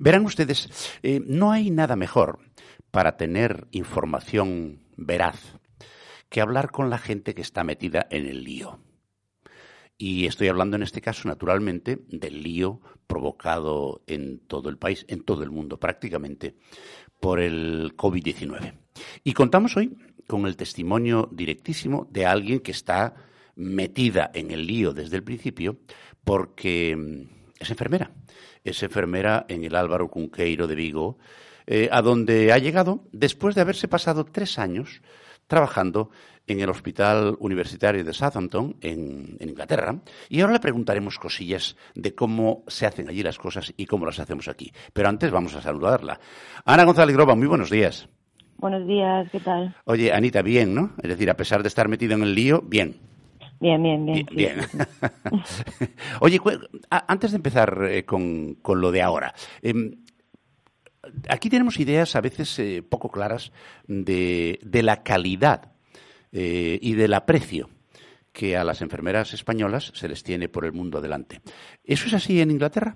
Verán ustedes, no hay nada mejor para tener información veraz que hablar con la gente que está metida en el lío. Y estoy hablando en este caso, naturalmente, del lío provocado en todo el país, en todo el mundo prácticamente, por el COVID-19. Y contamos hoy con el testimonio directísimo de alguien que está metida en el lío desde el principio porque es enfermera. Es enfermera en el Álvaro Cunqueiro de Vigo, a donde ha llegado después de haberse pasado 3 años trabajando en el Hospital Universitario de Southampton, en Inglaterra, y ahora le preguntaremos cosillas de cómo se hacen allí las cosas y cómo las hacemos aquí. Pero antes vamos a saludarla. Ana González Groba, muy buenos días. Buenos días, ¿qué tal? Oye, Anita, bien, ¿no? Es decir, a pesar de estar metido en el lío, bien. Bien. Bien. Oye, antes de empezar con lo de ahora, aquí tenemos ideas a veces poco claras de la calidad y del aprecio que a las enfermeras españolas se les tiene por el mundo adelante. ¿Eso es así en Inglaterra?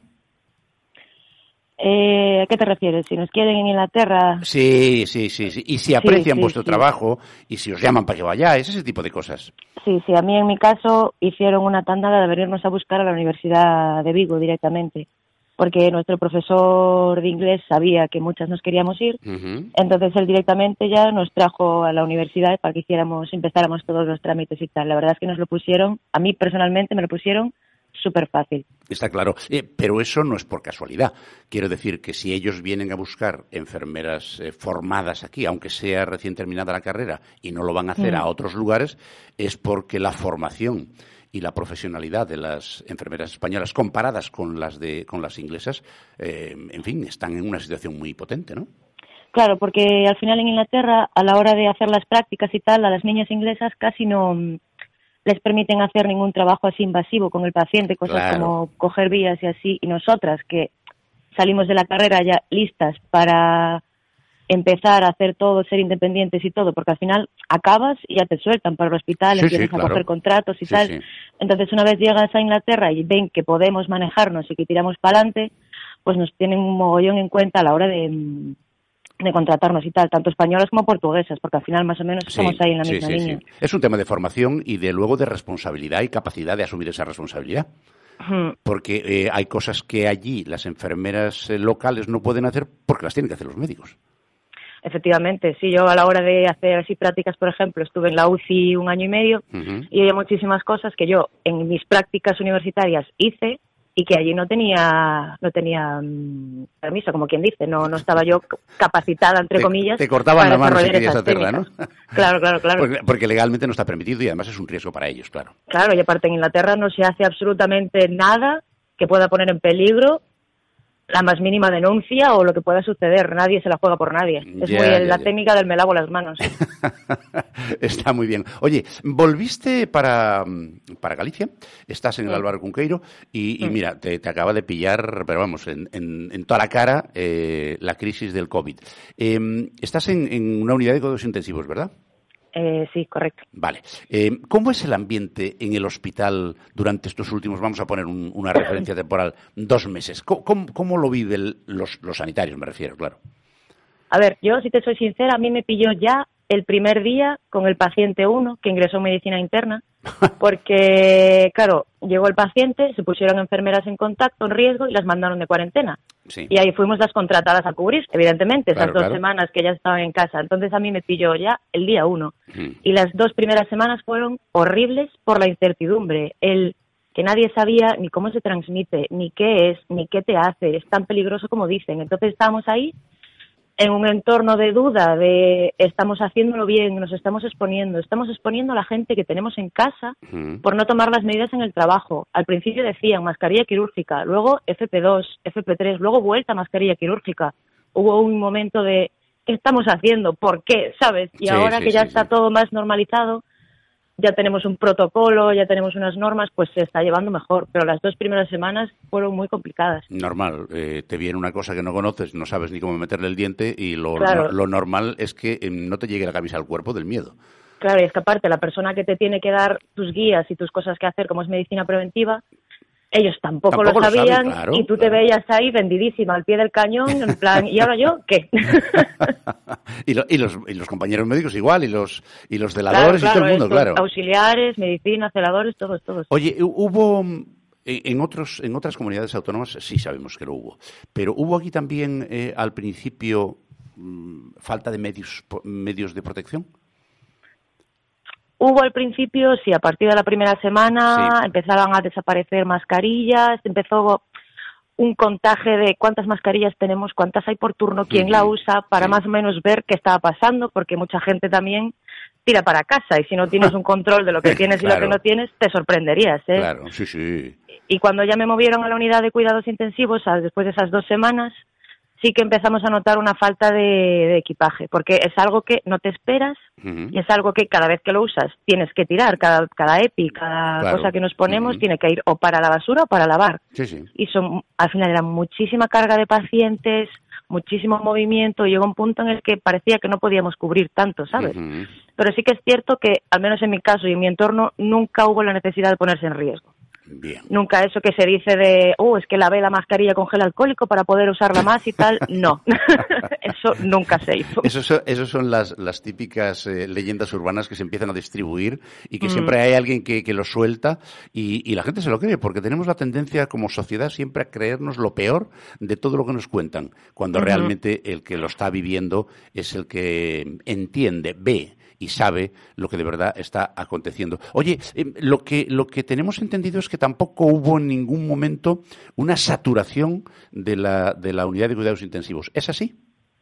¿A qué te refieres? Si nos quieren en Inglaterra... Sí. Y si aprecian vuestro trabajo y si os llaman para que vayáis, ese tipo de cosas. Sí, a mí en mi caso hicieron una tanda de venirnos a buscar a la Universidad de Vigo directamente, porque nuestro profesor de inglés sabía que muchas nos queríamos ir, entonces él directamente ya nos trajo a la universidad para que empezáramos todos los trámites y tal. La verdad es que nos lo pusieron, a mí personalmente me lo pusieron súper fácil. Está claro, pero eso no es por casualidad. Quiero decir que si ellos vienen a buscar enfermeras formadas aquí, aunque sea recién terminada la carrera, y no lo van a hacer a otros lugares, es porque la formación y la profesionalidad de las enfermeras españolas comparadas con las inglesas, en fin, están en una situación muy potente, ¿no? Claro, porque al final en Inglaterra, a la hora de hacer las prácticas y tal, a las niñas inglesas casi no les permiten hacer ningún trabajo así invasivo con el paciente, cosas como coger vías y así, y nosotras que salimos de la carrera ya listas para empezar a hacer todo, ser independientes y todo, porque al final acabas y ya te sueltan para el hospital, empiezas a coger contratos y tal. Entonces, una vez llegas a Inglaterra y ven que podemos manejarnos y que tiramos para adelante, pues nos tienen un mogollón en cuenta a la hora de contratarnos y tal, tanto españolas como portuguesas, porque al final más o menos estamos ahí en la misma línea. Es un tema de formación y luego de responsabilidad y capacidad de asumir esa responsabilidad. Porque hay cosas que allí las enfermeras locales no pueden hacer porque las tienen que hacer los médicos. Efectivamente, sí, yo a la hora de hacer así prácticas, por ejemplo, estuve en la UCI 1 año y medio y había muchísimas cosas que yo en mis prácticas universitarias hice y que allí no tenía permiso, como quien dice, no estaba yo capacitada, entre comillas. Te cortaban la mano si querías hacerla, ¿no? Claro. Porque legalmente no está permitido y además es un riesgo para ellos, claro. Claro, y aparte en Inglaterra no se hace absolutamente nada que pueda poner en peligro la más mínima denuncia o lo que pueda suceder. Nadie se la juega por nadie. Es la técnica del me lavo las manos. Está muy bien. Oye, volviste para Galicia, estás en el Álvaro Cunqueiro y mira, te acaba de pillar, pero vamos, en toda la cara la crisis del COVID. Estás en una unidad de cuidados intensivos, ¿verdad? Sí, correcto. Vale. ¿Cómo es el ambiente en el hospital durante estos últimos, vamos a poner una referencia temporal, 2 meses? ¿Cómo lo viven los sanitarios, me refiero, claro? A ver, yo, si te soy sincera, a mí me pilló ya el primer día con el paciente 1, que ingresó en medicina interna, porque, claro, llegó el paciente, se pusieron enfermeras en contacto, en riesgo, y las mandaron de cuarentena. Sí. Y ahí fuimos las contratadas a cubrir, evidentemente, esas 2 semanas que ya estaban en casa. Entonces a mí me pilló ya el día 1. Y las 2 primeras semanas fueron horribles por la incertidumbre. El que nadie sabía ni cómo se transmite, ni qué es, ni qué te hace. Es tan peligroso como dicen. Entonces estábamos ahí en un entorno de duda, de estamos haciéndolo bien, nos estamos exponiendo a la gente que tenemos en casa por no tomar las medidas en el trabajo. Al principio decían mascarilla quirúrgica, luego FP2, FP3, luego vuelta a mascarilla quirúrgica. Hubo un momento de ¿qué estamos haciendo? ¿Por qué? ¿Sabes? Y ahora que ya está todo más normalizado, ya tenemos un protocolo, ya tenemos unas normas, pues se está llevando mejor. Pero las 2 primeras semanas fueron muy complicadas. Normal. Te viene una cosa que no conoces, no sabes ni cómo meterle el diente y lo normal es que no te llegue la camisa al cuerpo del miedo. Claro, y es que aparte la persona que te tiene que dar tus guías y tus cosas que hacer, como es medicina preventiva, ellos tampoco lo sabían, saben, claro, y tú te veías ahí vendidísima al pie del cañón, en plan, ¿y ahora yo qué? y los compañeros médicos igual, y los celadores y todo el mundo, claro. Auxiliares, medicina, celadores, todos. Oye, hubo en otras comunidades autónomas, sí sabemos que lo hubo, pero hubo aquí también al principio falta de medios de protección. Hubo al principio, sí, a partir de la primera semana empezaban a desaparecer mascarillas, empezó un contaje de cuántas mascarillas tenemos, cuántas hay por turno, quién la usa, para más o menos ver qué estaba pasando, porque mucha gente también tira para casa y si no tienes un control de lo que tienes y lo que no tienes, te sorprenderías, ¿eh? Claro, sí. Y cuando ya me movieron a la unidad de cuidados intensivos, después de esas 2 semanas, sí que empezamos a notar una falta de equipaje, porque es algo que no te esperas y es algo que cada vez que lo usas tienes que tirar, cada EPI, cada cosa que nos ponemos tiene que ir o para la basura o para lavar. Sí. Y al final era muchísima carga de pacientes, muchísimo movimiento, y llegó un punto en el que parecía que no podíamos cubrir tanto, ¿sabes? Pero sí que es cierto que, al menos en mi caso y en mi entorno, nunca hubo la necesidad de ponerse en riesgo. Bien. Nunca eso que se dice de, es que lavé la mascarilla con gel alcohólico para poder usarla más y tal, no. Eso nunca se hizo. Esos son las típicas leyendas urbanas que se empiezan a distribuir y que siempre hay alguien que lo suelta y la gente se lo cree, porque tenemos la tendencia como sociedad siempre a creernos lo peor de todo lo que nos cuentan, cuando realmente el que lo está viviendo es el que entiende, ve y sabe lo que de verdad está aconteciendo. Oye, lo que tenemos entendido es que tampoco hubo en ningún momento una saturación de la unidad de cuidados intensivos. ¿Es así?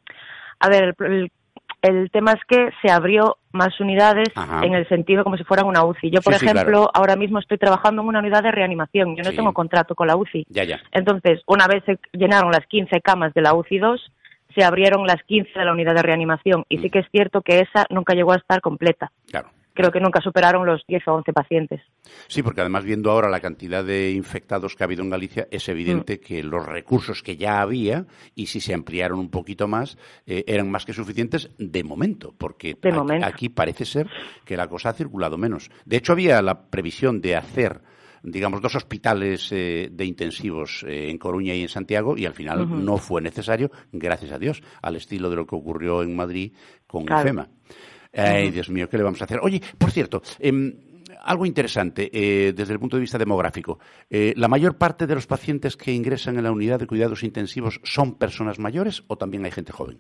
A ver, el tema es que se abrió más unidades en el sentido como si fueran una UCI. Yo, por ejemplo, ahora mismo estoy trabajando en una unidad de reanimación. Yo no tengo contrato con la UCI. Ya. Entonces, una vez se llenaron las 15 camas de la UCI 2, se abrieron las 15 de la unidad de reanimación. Y sí que es cierto que esa nunca llegó a estar completa. Claro. Creo que nunca superaron los 10 o 11 pacientes. Sí, porque además viendo ahora la cantidad de infectados que ha habido en Galicia, es evidente que los recursos que ya había, y si se ampliaron un poquito más, eran más que suficientes de momento, porque aquí parece ser que la cosa ha circulado menos. De hecho, había la previsión de hacer, digamos, 2 hospitales de intensivos en Coruña y en Santiago, y al final no fue necesario, gracias a Dios, al estilo de lo que ocurrió en Madrid con IFEMA. Ay, Dios mío, ¿qué le vamos a hacer? Oye, por cierto, algo interesante desde el punto de vista demográfico. ¿La mayor parte de los pacientes que ingresan en la unidad de cuidados intensivos son personas mayores o también hay gente joven?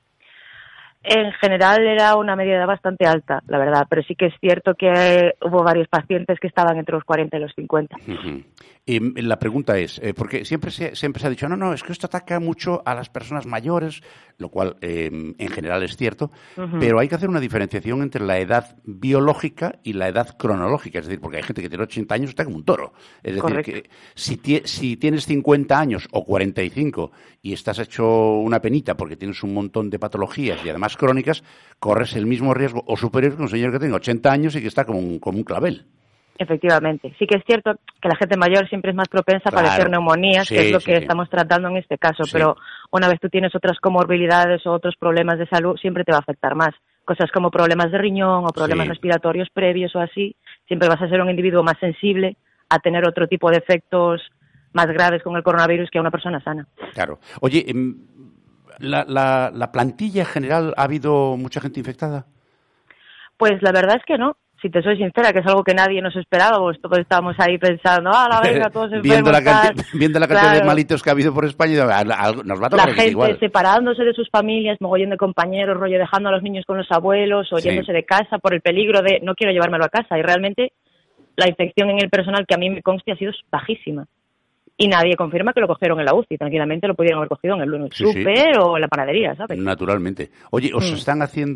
En general era una media edad bastante alta, la verdad, pero sí que es cierto que hubo varios pacientes que estaban entre los 40 y los 50. La pregunta es, porque siempre se ha dicho, no, es que esto ataca mucho a las personas mayores, lo cual en general es cierto, pero hay que hacer una diferenciación entre la edad biológica y la edad cronológica, es decir, porque hay gente que tiene 80 años y está como un toro. Es decir, que si tienes 50 años o 45 y estás hecho una penita porque tienes un montón de patologías y además crónicas, corres el mismo riesgo o superior que un señor que tenga 80 años y que está como un clavel. Efectivamente. Sí que es cierto que la gente mayor siempre es más propensa a padecer neumonías, que es lo que estamos tratando en este caso, pero una vez tú tienes otras comorbilidades o otros problemas de salud, siempre te va a afectar más. Cosas como problemas de riñón o problemas respiratorios previos o así, siempre vas a ser un individuo más sensible a tener otro tipo de efectos más graves con el coronavirus que a una persona sana. Claro. Oye, ¿la plantilla general ha habido mucha gente infectada? Pues la verdad es que no. Si te soy sincera, que es algo que nadie nos esperaba, pues todos estábamos ahí pensando, venga, todos enfermos. Viendo la cantidad de malitos que ha habido por España, nos va a tocar gente igual. Separándose de sus familias, mogollón de compañeros, rollo dejando a los niños con los abuelos, o yéndose de casa por el peligro de no quiero llevármelo a casa. Y realmente la infección en el personal que a mí me conste ha sido bajísima. Y nadie confirma que lo cogieron en la UCI. Tranquilamente lo pudieron haber cogido en el súper o en la panadería, ¿sabes? Naturalmente. Oye, ¿os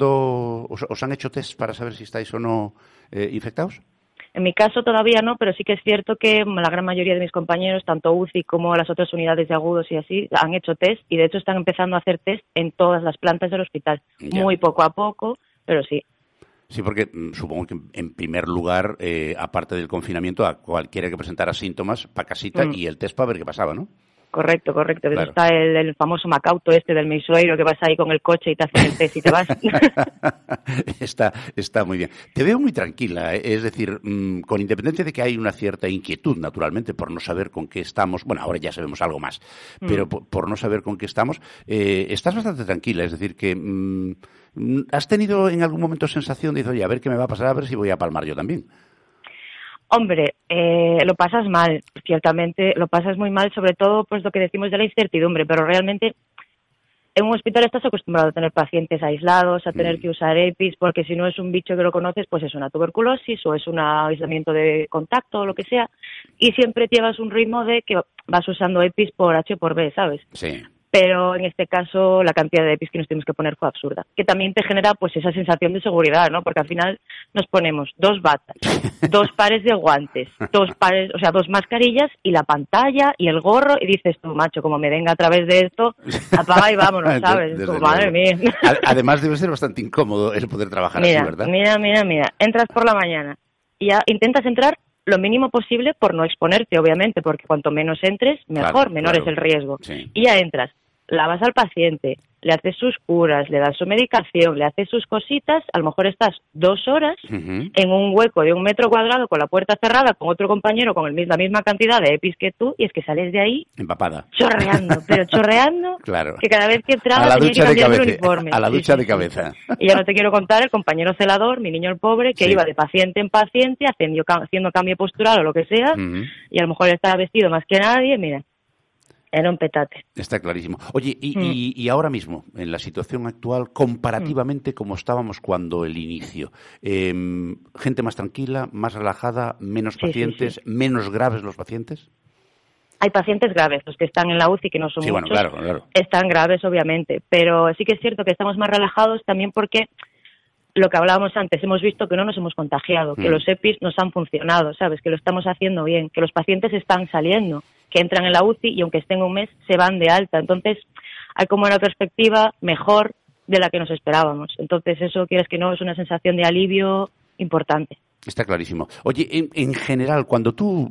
han hecho test para saber si estáis o no infectados? En mi caso todavía no, pero sí que es cierto que la gran mayoría de mis compañeros, tanto UCI como las otras unidades de agudos y así, han hecho test y de hecho están empezando a hacer test en todas las plantas del hospital. Ya. Muy poco a poco, pero sí. Sí, porque supongo que en primer lugar, aparte del confinamiento, a cualquiera que presentara síntomas, para casita y el test para ver qué pasaba, ¿no? Correcto. Claro. Está el famoso Macauto del Meisoeiro, que vas ahí con el coche y te hacen el test y te vas. Está muy bien. Te veo muy tranquila, ¿eh? Es decir, con independencia de que hay una cierta inquietud, naturalmente, por no saber con qué estamos. Bueno, ahora ya sabemos algo más, pero por no saber con qué estamos, estás bastante tranquila. Es decir, que ¿has tenido en algún momento sensación de, oye, a ver qué me va a pasar, a ver si voy a palmar yo también? Hombre, lo pasas mal, ciertamente, lo pasas muy mal, sobre todo pues lo que decimos de la incertidumbre, pero realmente en un hospital estás acostumbrado a tener pacientes aislados, a tener que usar EPIs, porque si no es un bicho que lo conoces, pues es una tuberculosis o es un aislamiento de contacto o lo que sea, y siempre llevas un ritmo de que vas usando EPIs por H o por B, ¿sabes? Sí. Pero en este caso la cantidad de EPIs que nos tuvimos que poner fue absurda. Que también te genera pues esa sensación de seguridad, ¿no? Porque al final nos ponemos 2 batas, 2 pares de guantes, 2 mascarillas y la pantalla y el gorro y dices tú, macho, como me venga a través de esto, apaga y vámonos, ¿sabes? Como, madre mía. Además debe ser bastante incómodo el poder trabajar así, ¿verdad? Mira. Entras por la mañana y ya intentas entrar lo mínimo posible por no exponerte, obviamente, porque cuanto menos entres, mejor, menor es el riesgo. Sí. Y ya entras, lavas al paciente, le haces sus curas, le das su medicación, le haces sus cositas, a lo mejor estás 2 horas en un hueco de 1 metro cuadrado con la puerta cerrada, con otro compañero con la misma cantidad de EPIs que tú, y es que sales de ahí empapada, chorreando, claro. Que cada vez que entraba tenía que cambiar el uniforme. A la ducha de cabeza. Y ya no te quiero contar el compañero celador, mi niño el pobre, que iba de paciente en paciente haciendo cambio postural o lo que sea, y a lo mejor estaba vestido más que nadie, mira. Era un petate. Está clarísimo. Oye, y ahora mismo, en la situación actual, comparativamente como estábamos cuando el inicio, gente más tranquila, más relajada, menos pacientes, menos graves los pacientes. Hay pacientes graves, los que están en la UCI, que no son muchos, bueno, claro. Están graves, obviamente, pero sí que es cierto que estamos más relajados también porque lo que hablábamos antes, hemos visto que no nos hemos contagiado, que los EPIs nos han funcionado, ¿sabes? Que lo estamos haciendo bien, que los pacientes están saliendo, que entran en la UCI y aunque estén un mes se van de alta. Entonces, hay como una perspectiva mejor de la que nos esperábamos. Entonces, eso, quieres que no, es una sensación de alivio importante. Está clarísimo. Oye, en general, cuando tú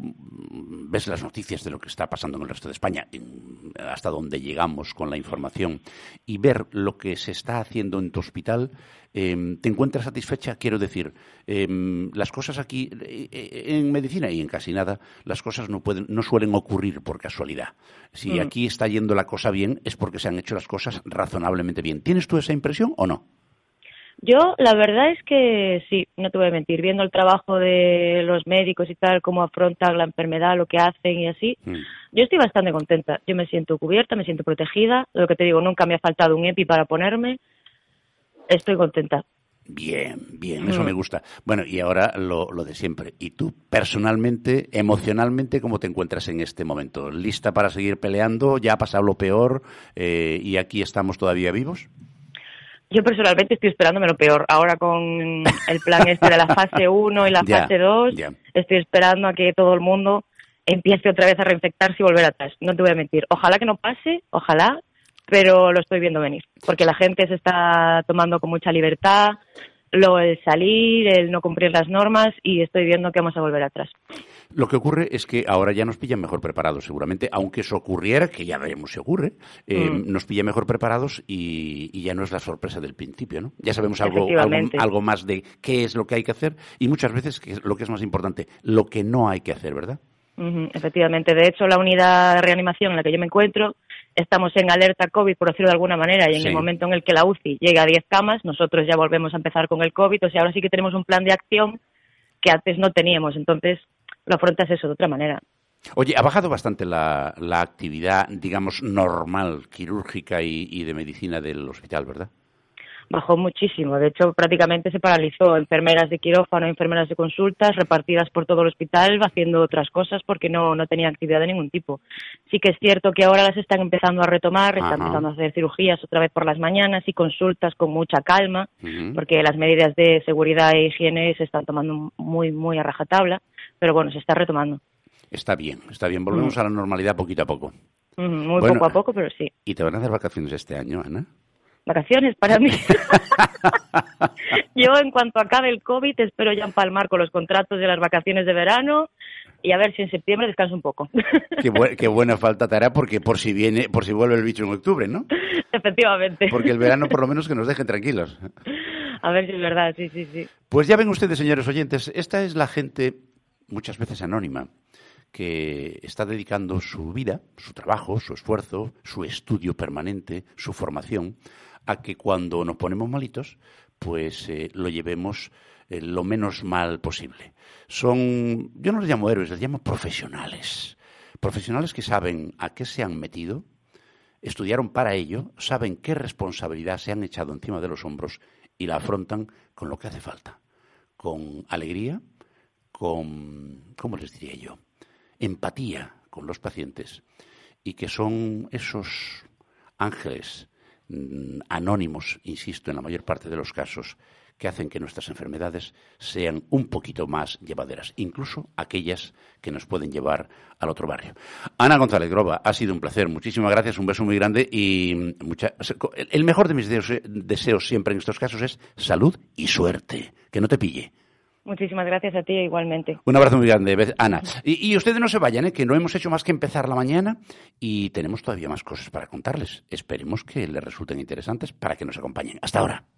ves las noticias de lo que está pasando en el resto de España, hasta donde llegamos con la información, y ver lo que se está haciendo en tu hospital, ¿te encuentras satisfecha? Quiero decir, las cosas aquí, en medicina y en casi nada, las cosas no suelen ocurrir por casualidad. Si aquí está yendo la cosa bien, es porque se han hecho las cosas razonablemente bien. ¿Tienes tú esa impresión o no? Yo, la verdad es que sí, no te voy a mentir, viendo el trabajo de los médicos y tal, cómo afrontan la enfermedad, lo que hacen y así, yo estoy bastante contenta. Yo me siento cubierta, me siento protegida, lo que te digo, nunca me ha faltado un EPI para ponerme, estoy contenta. Bien, eso me gusta. Bueno, y ahora lo de siempre. ¿Y tú, personalmente, emocionalmente, cómo te encuentras en este momento? ¿Lista para seguir peleando? ¿Ya ha pasado lo peor y aquí estamos todavía vivos? Yo personalmente estoy esperándome lo peor. Ahora con el plan de la fase 1 y la fase 2, estoy esperando a que todo el mundo empiece otra vez a reinfectarse y volver atrás. No te voy a mentir. Ojalá que no pase, ojalá, pero lo estoy viendo venir. Porque la gente se está tomando con mucha libertad, el salir, el no cumplir las normas, y estoy viendo que vamos a volver atrás. Lo que ocurre es que ahora ya nos pillan mejor preparados, seguramente, aunque eso ocurriera, que ya veremos si ocurre, nos pilla mejor preparados y ya no es la sorpresa del principio, ¿no? Ya sabemos algo más de qué es lo que hay que hacer y muchas veces lo que es más importante, lo que no hay que hacer, ¿verdad? Efectivamente. De hecho, la unidad de reanimación en la que yo me encuentro, estamos en alerta COVID, por decirlo de alguna manera, y en el momento en el que la UCI llega a 10 camas, nosotros ya volvemos a empezar con el COVID, o sea, ahora sí que tenemos un plan de acción que antes no teníamos, entonces lo afrontas eso de otra manera. Oye, ha bajado bastante la actividad, digamos, normal, quirúrgica y de medicina del hospital, ¿verdad? Bajó muchísimo. De hecho, prácticamente se paralizó. Enfermeras de quirófano, enfermeras de consultas, repartidas por todo el hospital, haciendo otras cosas porque no tenía actividad de ningún tipo. Sí que es cierto que ahora las están empezando a retomar, están empezando a hacer cirugías otra vez por las mañanas y consultas con mucha calma, porque las medidas de seguridad e higiene se están tomando muy, muy a rajatabla, pero bueno, se está retomando. Está bien. Volvemos a la normalidad poquito a poco. Muy poco a poco, pero sí. ¿Y te van a hacer vacaciones este año, Ana? Vacaciones para mí. Yo, en cuanto acabe el COVID, espero ya empalmar con los contratos de las vacaciones de verano y a ver si en septiembre descanso un poco. Qué buena falta te hará porque por si vuelve el bicho en octubre, ¿no? Efectivamente. Porque el verano por lo menos que nos dejen tranquilos. A ver si es verdad, sí. Pues ya ven ustedes, señores oyentes, esta es la gente muchas veces anónima que está dedicando su vida, su trabajo, su esfuerzo, su estudio permanente, su formación, a que cuando nos ponemos malitos, pues lo llevemos lo menos mal posible. Yo no les llamo héroes, les llamo profesionales. Profesionales que saben a qué se han metido, estudiaron para ello, saben qué responsabilidad se han echado encima de los hombros y la afrontan con lo que hace falta. Con alegría, con, ¿cómo les diría yo?, empatía con los pacientes, y que son esos ángeles anónimos, insisto, en la mayor parte de los casos, que hacen que nuestras enfermedades sean un poquito más llevaderas, incluso aquellas que nos pueden llevar al otro barrio. Ana González Groba, ha sido un placer, muchísimas gracias, un beso muy grande y el mejor de mis deseos siempre en estos casos es salud y suerte, que no te pille. Muchísimas gracias a ti igualmente. Un abrazo muy grande, Ana. Y ustedes no se vayan, que no hemos hecho más que empezar la mañana y tenemos todavía más cosas para contarles. Esperemos que les resulten interesantes para que nos acompañen. Hasta ahora.